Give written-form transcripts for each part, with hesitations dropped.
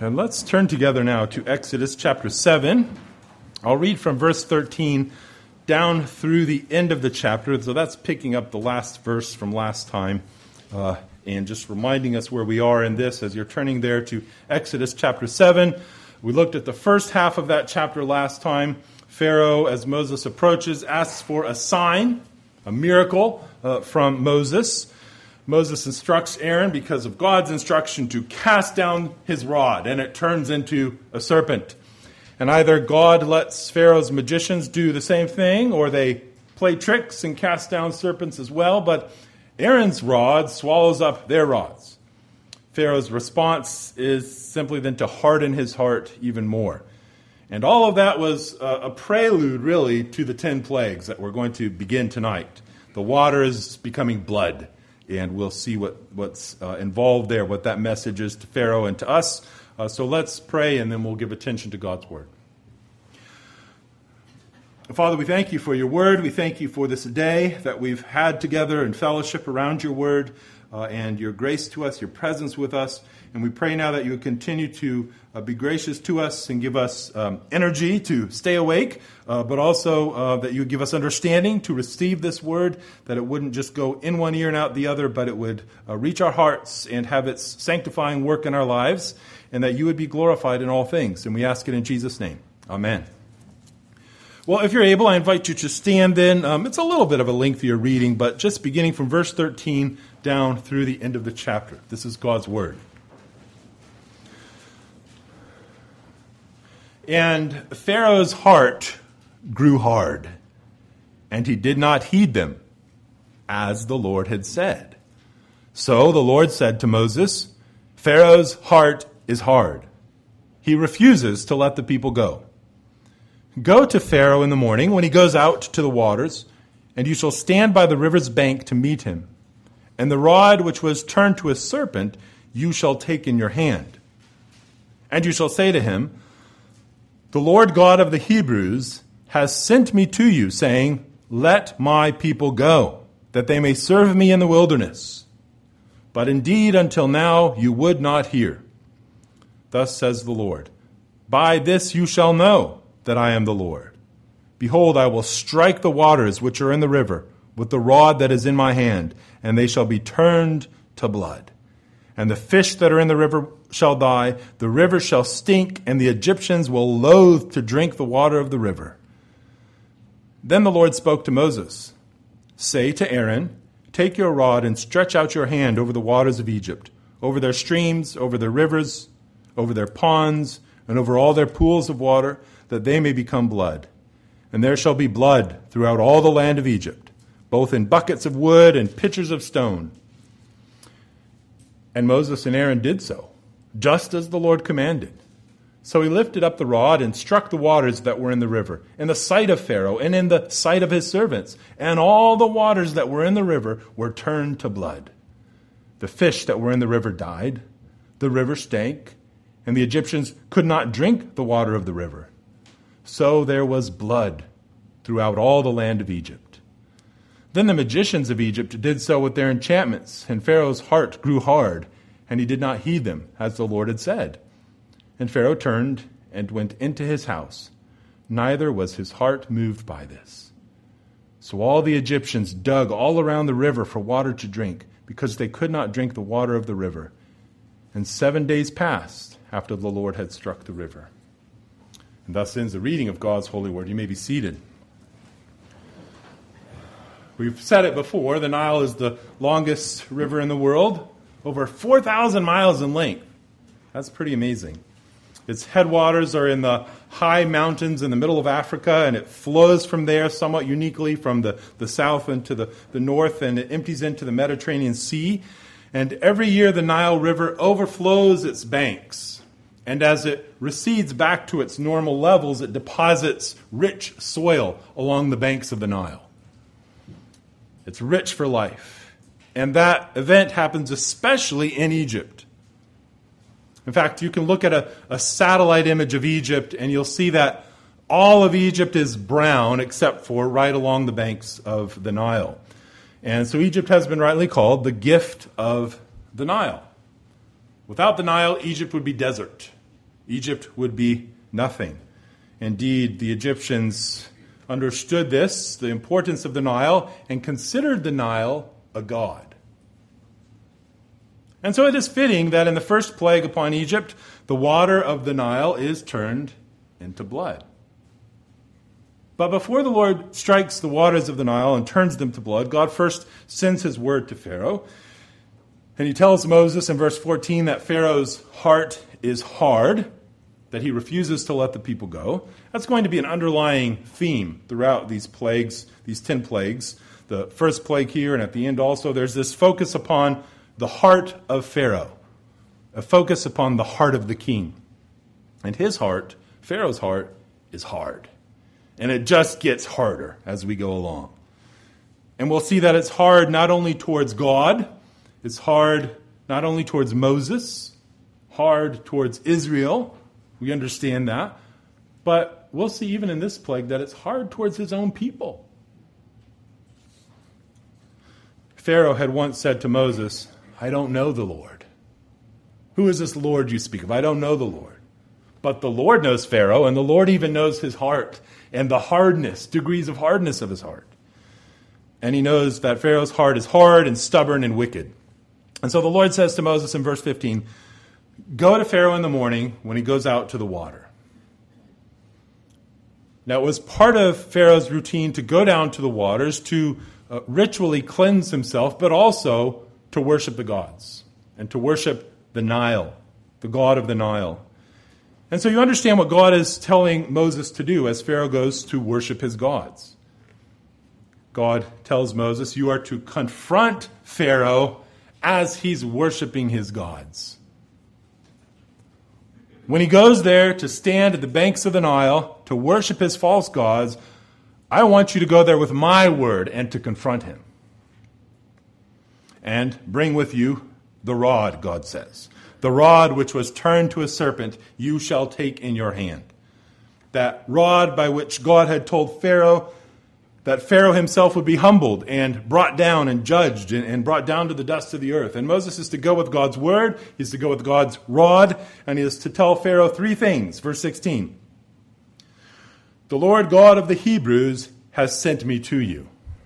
And let's turn together now to Exodus chapter 7. I'll read from verse 13 down through the end of the chapter. So that's picking up the last verse from last time and just reminding us where we are in this as you're turning there to Exodus chapter 7. We looked at the first half of that chapter last time. Pharaoh, as Moses approaches, asks for a sign, a miracle from Moses. Moses instructs Aaron, because of God's instruction, to cast down his rod, and it turns into a serpent. And either God lets Pharaoh's magicians do the same thing, or they play tricks and cast down serpents as well, but Aaron's rod swallows up their rods. Pharaoh's response is simply then to harden his heart even more. And all of that was a prelude, really, to the 10 plagues that we're going to begin tonight. The water is becoming blood. And we'll see what's involved there, what that message is to Pharaoh and to us. So let's pray, and then we'll give attention to God's word. Father, we thank you for your word. We thank you for this day that we've had together in fellowship around your word and your grace to us, your presence with us. And we pray now that you would continue to be gracious to us and give us energy to stay awake, but also that you would give us understanding to receive this word, that it wouldn't just go in one ear and out the other, but it would reach our hearts and have its sanctifying work in our lives, and that you would be glorified in all things. And we ask it in Jesus' name. Amen. Well, if you're able, I invite you to stand then. It's a little bit of a lengthier reading, but just beginning from verse 13 down through the end of the chapter. This is God's word. And Pharaoh's heart grew hard, and he did not heed them, as the Lord had said. So the Lord said to Moses, Pharaoh's heart is hard. He refuses to let the people go. Go to Pharaoh in the morning when he goes out to the waters, and you shall stand by the river's bank to meet him. And the rod which was turned to a serpent you shall take in your hand. And you shall say to him, the Lord God of the Hebrews has sent me to you, saying, let my people go, that they may serve me in the wilderness. But indeed, until now, you would not hear. Thus says the Lord, by this you shall know that I am the Lord. Behold, I will strike the waters which are in the river with the rod that is in my hand, and they shall be turned to blood. And the fish that are in the river shall die, the river shall stink, and the Egyptians will loathe to drink the water of the river. Then the Lord spoke to Moses, say to Aaron, take your rod and stretch out your hand over the waters of Egypt, over their streams, over their rivers, over their ponds, and over all their pools of water, that they may become blood. And there shall be blood throughout all the land of Egypt, both in buckets of wood and pitchers of stone. And Moses and Aaron did so, just as the Lord commanded. So he lifted up the rod and struck the waters that were in the river, in the sight of Pharaoh and in the sight of his servants. And all the waters that were in the river were turned to blood. The fish that were in the river died, the river stank, and the Egyptians could not drink the water of the river. So there was blood throughout all the land of Egypt. Then the magicians of Egypt did so with their enchantments, and Pharaoh's heart grew hard, and he did not heed them, as the Lord had said. And Pharaoh turned and went into his house. Neither was his heart moved by this. So all the Egyptians dug all around the river for water to drink, because they could not drink the water of the river. And 7 days passed after the Lord had struck the river. And thus ends the reading of God's holy word. You may be seated. We've said it before, the Nile is the longest river in the world, over 4,000 miles in length. That's pretty amazing. Its headwaters are in the high mountains in the middle of Africa, and it flows from there somewhat uniquely from the south into the north, and it empties into the Mediterranean Sea. And every year the Nile River overflows its banks. And as it recedes back to its normal levels, it deposits rich soil along the banks of the Nile. It's rich for life. And that event happens especially in Egypt. In fact, you can look at a satellite image of Egypt, and you'll see that all of Egypt is brown except for right along the banks of the Nile. And so Egypt has been rightly called the gift of the Nile. Without the Nile, Egypt would be desert. Egypt would be nothing. Indeed, the Egyptians understood this, the importance of the Nile, and considered the Nile a god. And so it is fitting that in the first plague upon Egypt, the water of the Nile is turned into blood. But before the Lord strikes the waters of the Nile and turns them to blood, God first sends his word to Pharaoh. And he tells Moses in verse 14 that Pharaoh's heart is hard, that he refuses to let the people go. That's going to be an underlying theme throughout these plagues, these 10 plagues. The first plague here and at the end also, there's this focus upon the heart of Pharaoh, a focus upon the heart of the king. And his heart, Pharaoh's heart, is hard. And it just gets harder as we go along. And we'll see that it's hard not only towards God, it's hard not only towards Moses, hard towards Israel. We understand that. But we'll see even in this plague that it's hard towards his own people. Pharaoh had once said to Moses, I don't know the Lord. Who is this Lord you speak of? I don't know the Lord. But the Lord knows Pharaoh, and the Lord even knows his heart and the hardness, degrees of hardness of his heart. And he knows that Pharaoh's heart is hard and stubborn and wicked. And so the Lord says to Moses in verse 15, go to Pharaoh in the morning when he goes out to the water. Now it was part of Pharaoh's routine to go down to the waters to ritually cleanse himself, but also to worship the gods and to worship the Nile, the god of the Nile. And so you understand what God is telling Moses to do as Pharaoh goes to worship his gods. God tells Moses, you are to confront Pharaoh as he's worshiping his gods. When he goes there to stand at the banks of the Nile to worship his false gods, I want you to go there with my word and to confront him. And bring with you the rod, God says. The rod which was turned to a serpent, you shall take in your hand. That rod by which God had told Pharaoh that Pharaoh himself would be humbled and brought down and judged and brought down to the dust of the earth. And Moses is to go with God's word, he's to go with God's rod, and he is to tell Pharaoh 3 things. Verse 16. The Lord God of the Hebrews has sent me to you.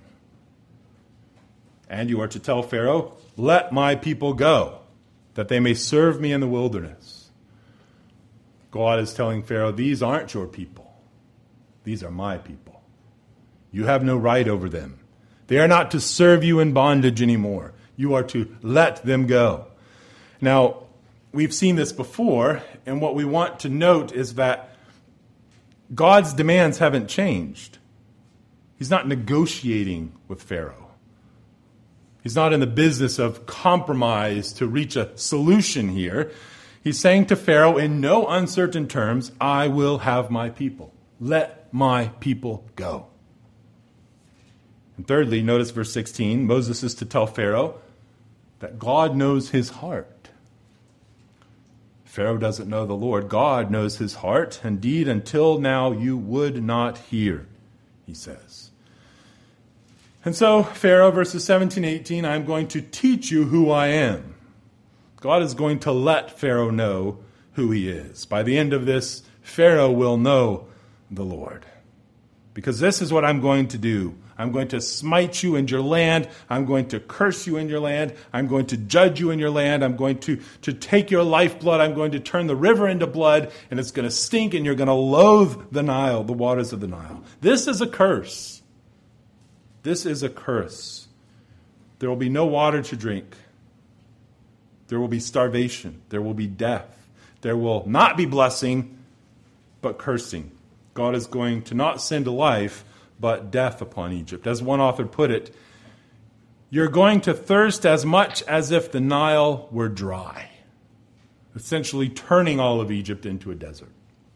And you are to tell Pharaoh, let my people go, that they may serve me in the wilderness. God is telling Pharaoh, these aren't your people. These are my people. You have no right over them. They are not to serve you in bondage anymore. You are to let them go. Now, we've seen this before, and what we want to note is that God's demands haven't changed. He's not negotiating with Pharaoh. He's not in the business of compromise to reach a solution here. He's saying to Pharaoh in no uncertain terms, I will have my people. Let my people go. And thirdly, notice verse 16, Moses is to tell Pharaoh that God knows his heart. Pharaoh doesn't know the Lord. God knows his heart. Indeed, until now you would not hear, he says. And so, Pharaoh, verses 17, 18, I'm going to teach you who I am. God is going to let Pharaoh know who he is. By the end of this, Pharaoh will know the Lord. Because this is what I'm going to do. I'm going to smite you in your land. I'm going to curse you in your land. I'm going to judge you in your land. I'm going to take your lifeblood. I'm going to turn the river into blood, and it's going to stink, and you're going to loathe the Nile, the waters of the Nile. This is a curse. This is a curse. There will be no water to drink. There will be starvation. There will be death. There will not be blessing, but cursing. God is going to not send life, but death upon Egypt. As one author put it, you're going to thirst as much as if the Nile were dry, essentially turning all of Egypt into a desert.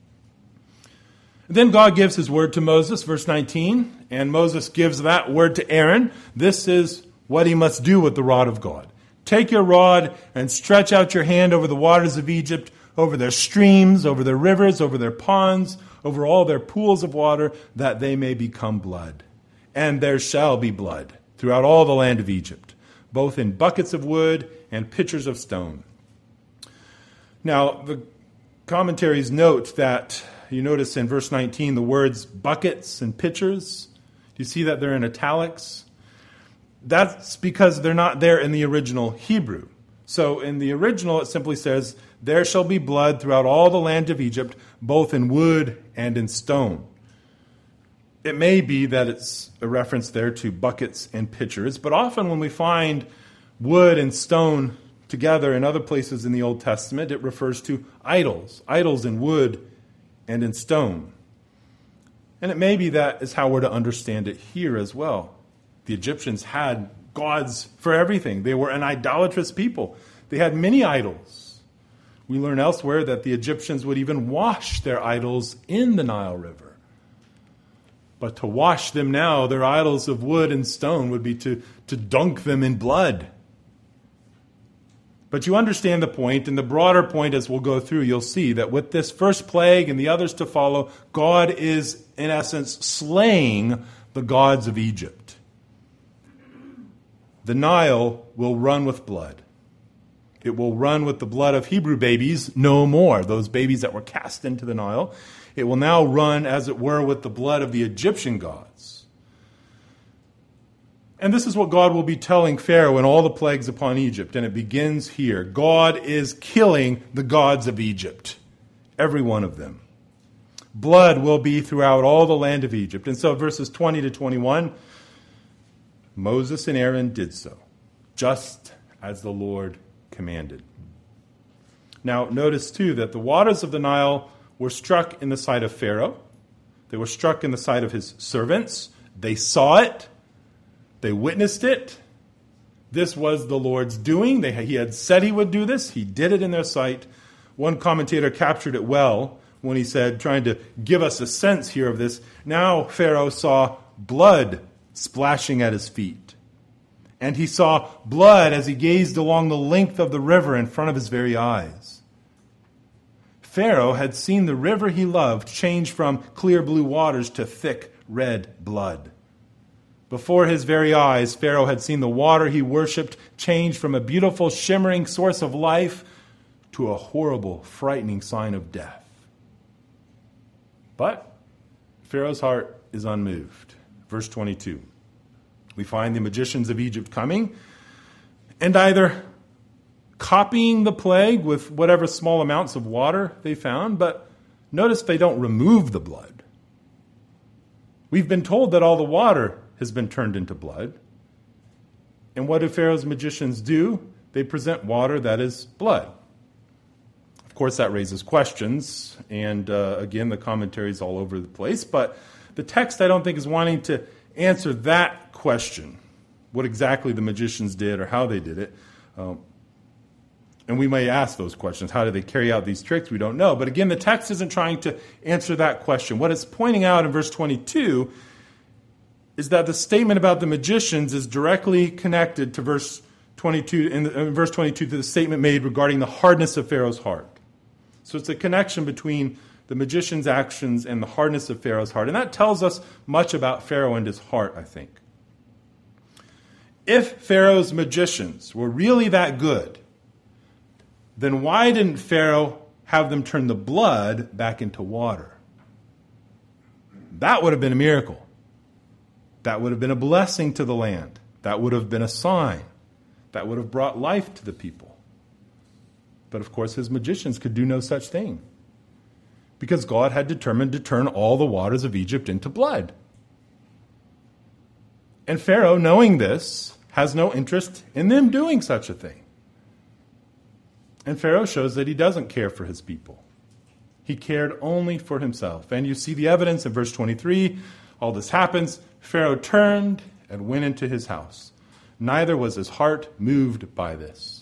Then God gives his word to Moses, verse 19, and Moses gives that word to Aaron. This is what he must do with the rod of God. Take your rod and stretch out your hand over the waters of Egypt, over their streams, over their rivers, over their ponds, over all their pools of water, that they may become blood. And there shall be blood throughout all the land of Egypt, both in buckets of wood and pitchers of stone. Now, the Commentaries note that, you notice in verse 19, the words buckets and pitchers. Do you see that they're in italics? That's because they're not there in the original Hebrew. So in the original, it simply says, there shall be blood throughout all the land of Egypt, both in wood and in stone. It may be that it's a reference there to buckets and pitchers, but often when we find wood and stone together in other places in the Old Testament, it refers to idols in wood and in stone. And it may be that is how we're to understand it here as well. The Egyptians had gods for everything. They were an idolatrous people. They had many idols. We learn elsewhere that the Egyptians would even wash their idols in the Nile River. But to wash them now, their idols of wood and stone, would be to dunk them in blood. But you understand the point, and the broader point as we'll go through, you'll see that with this first plague and the others to follow, God is, in essence, slaying the gods of Egypt. The Nile will run with blood. It will run with the blood of Hebrew babies no more, those babies that were cast into the Nile. It will now run, as it were, with the blood of the Egyptian gods. And this is what God will be telling Pharaoh in all the plagues upon Egypt. And it begins here. God is killing the gods of Egypt, every one of them. Blood will be throughout all the land of Egypt. And so verses 20 to 21, Moses and Aaron did so, just as the Lord commanded. Now, notice too that the waters of the Nile were struck in the sight of Pharaoh. They were struck in the sight of his servants. They saw it. They witnessed it. This was the Lord's doing. He had said he would do this. He did it in their sight. One commentator captured it well when he said, trying to give us a sense here of this, now Pharaoh saw blood splashing at his feet. And he saw blood as he gazed along the length of the river in front of his very eyes. Pharaoh had seen the river he loved change from clear blue waters to thick red blood. Before his very eyes, Pharaoh had seen the water he worshipped change from a beautiful, shimmering source of life to a horrible, frightening sign of death. But Pharaoh's heart is unmoved. Verse 22. We find the magicians of Egypt coming and either copying the plague with whatever small amounts of water they found, but notice they don't remove the blood. We've been told that all the water has been turned into blood. And what do Pharaoh's magicians do? They present water that is blood. Of course, that raises questions, and again, the commentary is all over the place, but the text, I don't think, is wanting to answer that question, what exactly the magicians did or how they did it. And we may ask those questions. How did they carry out these tricks? We don't know. But again, the text isn't trying to answer that question. What it's pointing out in verse 22 is that the statement about the magicians is directly connected to verse 22, in verse 22, to the statement made regarding the hardness of Pharaoh's heart. So it's a connection between the magician's actions and the hardness of Pharaoh's heart. And that tells us much about Pharaoh and his heart, I think. If Pharaoh's magicians were really that good, then why didn't Pharaoh have them turn the blood back into water? That would have been a miracle. That would have been a blessing to the land. That would have been a sign. That would have brought life to the people. But of course, his magicians could do no such thing, because God had determined to turn all the waters of Egypt into blood. And Pharaoh, knowing this, has no interest in them doing such a thing. And Pharaoh shows that he doesn't care for his people. He cared only for himself. And you see the evidence in verse 23. All this happens. Pharaoh turned and went into his house. Neither was his heart moved by this.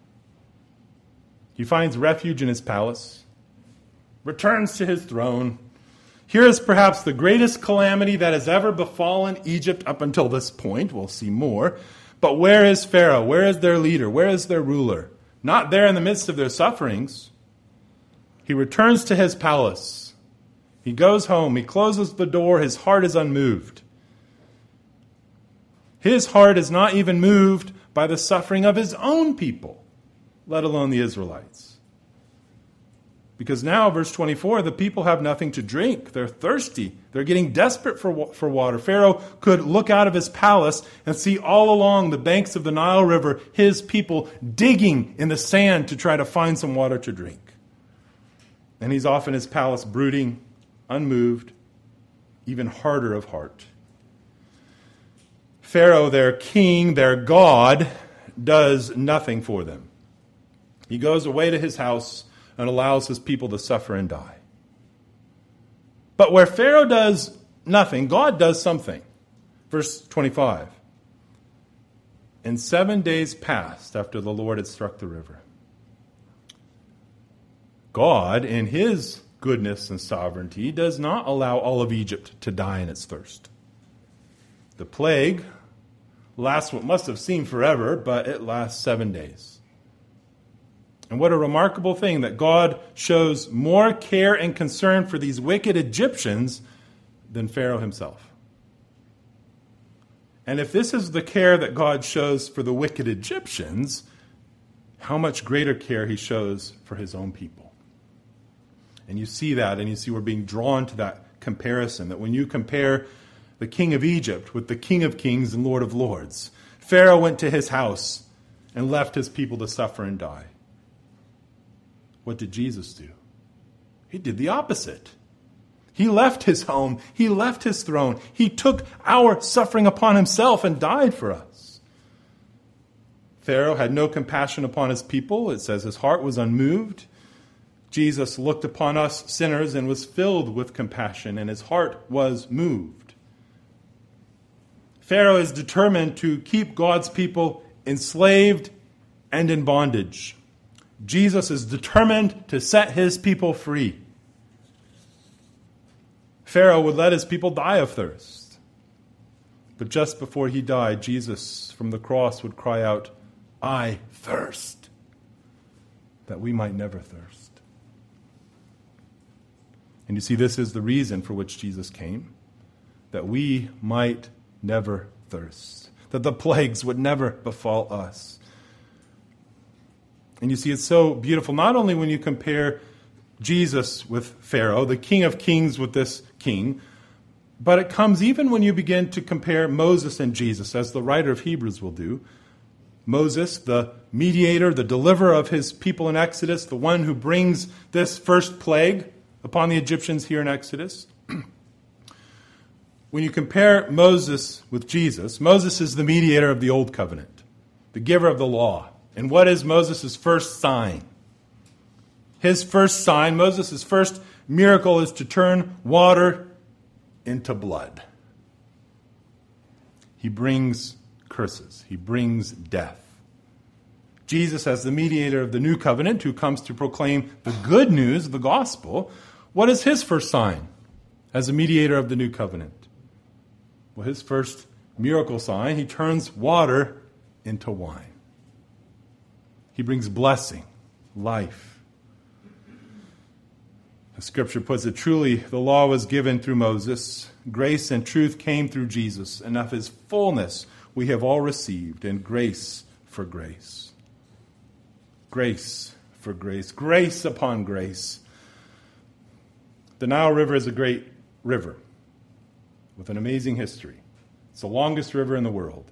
He finds refuge in his palace, returns to his throne. Here is perhaps the greatest calamity that has ever befallen Egypt up until this point. We'll see more. But where is Pharaoh? Where is their leader? Where is their ruler? Not there in the midst of their sufferings. He returns to his palace. He goes home. He closes the door. His heart is unmoved. His heart is not even moved by the suffering of his own people, let alone the Israelites. Because now, verse 24, the people have nothing to drink. They're thirsty. They're getting desperate for water. Pharaoh could look out of his palace and see all along the banks of the Nile River his people digging in the sand to try to find some water to drink. And he's off in his palace brooding, unmoved, even harder of heart. Pharaoh, their king, their God, does nothing for them. He goes away to his house and allows his people to suffer and die. But where Pharaoh does nothing, God does something. Verse 25. And 7 days passed after the Lord had struck the river. God, in his goodness and sovereignty, does not allow all of Egypt to die in its thirst. The plague lasts what must have seemed forever, but it lasts 7 days. And what a remarkable thing that God shows more care and concern for these wicked Egyptians than Pharaoh himself. And if this is the care that God shows for the wicked Egyptians, how much greater care he shows for his own people. And you see that, and you see we're being drawn to that comparison, that when you compare the king of Egypt with the King of Kings and Lord of Lords, Pharaoh went to his house and left his people to suffer and die. What did Jesus do? He did the opposite. He left his home. He left his throne. He took our suffering upon himself and died for us. Pharaoh had no compassion upon his people. It says his heart was unmoved. Jesus looked upon us sinners and was filled with compassion, and his heart was moved. Pharaoh is determined to keep God's people enslaved and in bondage. Jesus is determined to set his people free. Pharaoh would let his people die of thirst. But just before he died, Jesus from the cross would cry out, "I thirst," that we might never thirst. And you see, this is the reason for which Jesus came, that we might never thirst, that the plagues would never befall us. And you see, it's so beautiful, not only when you compare Jesus with Pharaoh, the King of Kings with this king, but it comes even when you begin to compare Moses and Jesus, as the writer of Hebrews will do. Moses, the mediator, the deliverer of his people in Exodus, the one who brings this first plague upon the Egyptians here in Exodus. When you compare Moses with Jesus, Moses is the mediator of the Old Covenant, the giver of the law. And what is Moses' first sign? His first sign, Moses' first miracle, is to turn water into blood. He brings curses. He brings death. Jesus, as the mediator of the new covenant, who comes to proclaim the good news of the gospel, what is his first sign as a mediator of the new covenant? Well, his first miracle sign, he turns water into wine. He brings blessing, life. The scripture puts it truly, the law was given through Moses. Grace and truth came through Jesus. And of his fullness we have all received, and grace for grace. Grace for grace. Grace upon grace. The Nile River is a great river with an amazing history. It's the longest river in the world.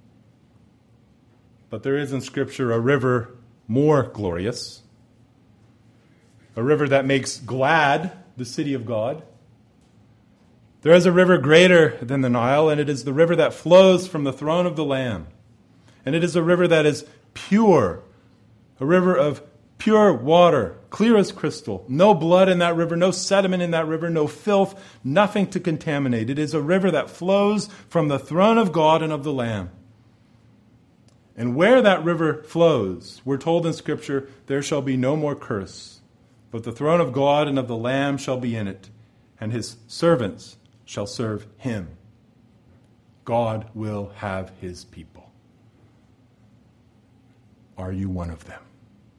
But there is in Scripture a river more glorious, a river that makes glad the city of God. There is a river greater than the Nile, and it is the river that flows from the throne of the Lamb. And it is a river that is pure, a river of pure water, clear as crystal. No blood in that river, no sediment in that river, no filth, nothing to contaminate. It is a river that flows from the throne of God and of the Lamb. And where that river flows, we're told in Scripture, there shall be no more curse, but the throne of God and of the Lamb shall be in it, and his servants shall serve him. God will have his people. Are you one of them?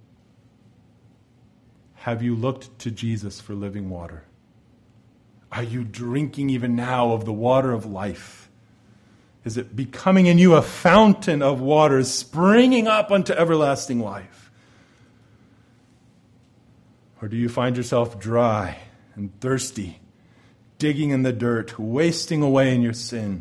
Have you looked to Jesus for living water? Are you drinking even now of the water of life? Is it becoming in you a fountain of waters springing up unto everlasting life? Or do you find yourself dry and thirsty, digging in the dirt, wasting away in your sin?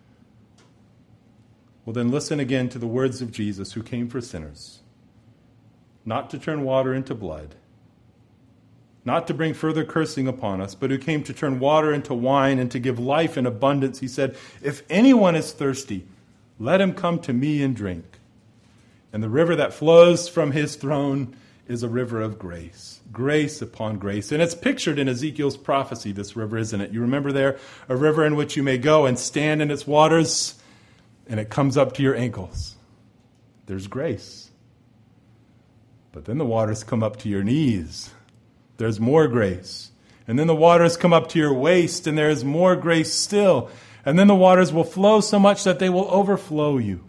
Well, then listen again to the words of Jesus, who came for sinners, not to turn water into blood, not to bring further cursing upon us, but who came to turn water into wine and to give life in abundance. He said, if anyone is thirsty, let him come to me and drink. And the river that flows from his throne is a river of grace, grace upon grace. And it's pictured in Ezekiel's prophecy, this river, isn't it? You remember there, a river in which you may go and stand in its waters, and it comes up to your ankles. There's grace. But then the waters come up to your knees. There's more grace. And then the waters come up to your waist, and there is more grace still. And then the waters will flow so much that they will overflow you.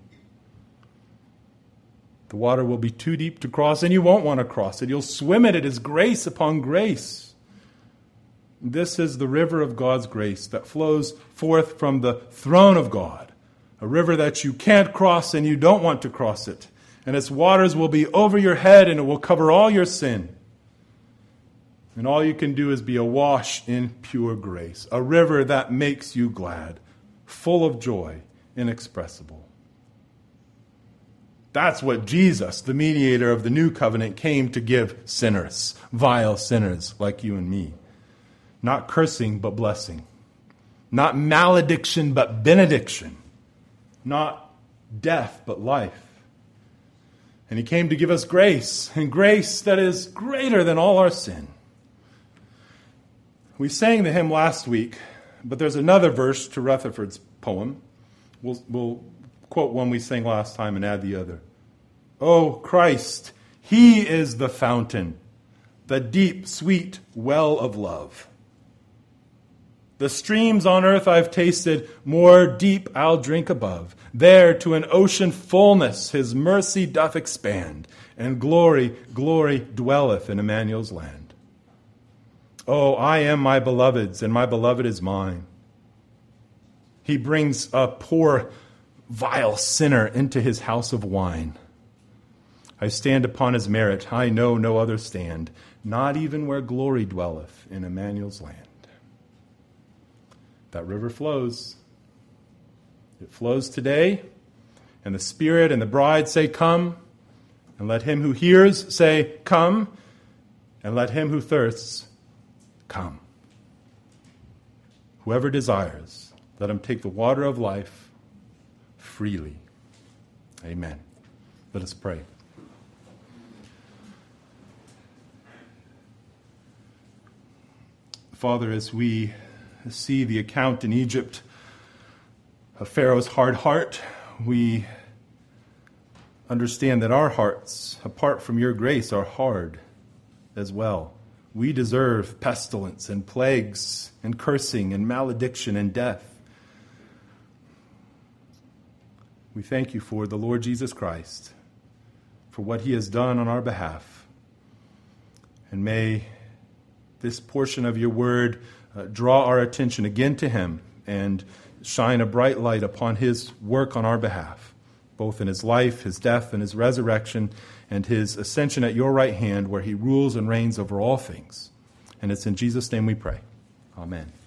The water will be too deep to cross, and you won't want to cross it. You'll swim in it as grace upon grace. This is the river of God's grace that flows forth from the throne of God, a river that you can't cross and you don't want to cross it. And its waters will be over your head, and it will cover all your sin. And all you can do is be awash in pure grace, a river that makes you glad, full of joy, inexpressible. That's what Jesus, the mediator of the new covenant, came to give sinners, vile sinners like you and me. Not cursing, but blessing. Not malediction, but benediction. Not death, but life. And he came to give us grace, and grace that is greater than all our sin. We sang the hymn last week, but there's another verse to Rutherford's poem. We'll quote one we sang last time and add the other. Oh, Christ, he is the fountain, the deep, sweet well of love. The streams on earth I've tasted, more deep I'll drink above. There to an ocean fullness his mercy doth expand, and glory, glory dwelleth in Emmanuel's land. Oh, I am my beloved's, and my beloved is mine. He brings a poor, vile sinner into his house of wine. I stand upon his merit. I know no other stand, not even where glory dwelleth in Emmanuel's land. That river flows. It flows today, and the Spirit and the bride say, come. And let him who hears say, come. And let him who thirsts come. Whoever desires, let him take the water of life freely. Amen. Let us pray. Father, as we see the account in Egypt of Pharaoh's hard heart, we understand that our hearts, apart from your grace, are hard as well. We deserve pestilence and plagues and cursing and malediction and death. We thank you for the Lord Jesus Christ, for what he has done on our behalf. And may this portion of your word draw our attention again to him and shine a bright light upon his work on our behalf, both in his life, his death, and his resurrection, and his ascension at your right hand, where he rules and reigns over all things. And it's in Jesus' name we pray. Amen.